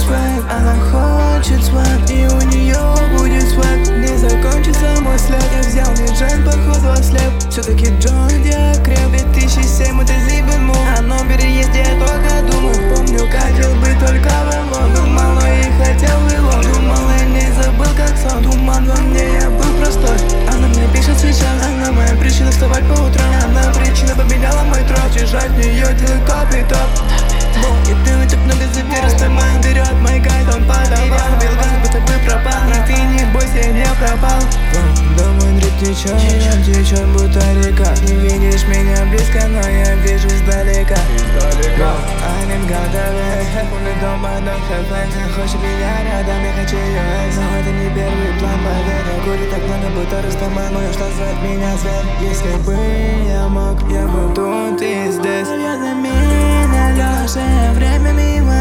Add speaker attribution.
Speaker 1: свэк, она хочет свэк, и у нее будет свэк. Не закончится мой след, я взял не джен, походу ослеп. Все-таки Джон Диакреп, 2007 это Зибен Мун. О новом переезде я только думаю. Помню, хотел быть только в Элон. Думал, но и хотел в Илон. Думал, и не забыл как сон. Туман во мне, я был простой. Она мне пишет сейчас, она моя причина вставать по утрам. Она причина поменяла мой троп. Чужать в нее делает топ. И ты так много заберешь, поймай вперед. Мой гайд, он подавал. Бил газ, будто бы пропал. Но ты не бойся, я не пропал. Думаю, дрип течет, будто река. Не видишь меня близко, но я вижу издалека. I'm готовый, умный дом, потом хэппен. Хочешь меня рядом, я хочу ее экс. Но это не первый план, поверь. Я курю так много, будто Рустаман. Ну что звать меня зверь? Если бы я мог, я бы тут и здесь. Серьезно меня лёжа, время мимо.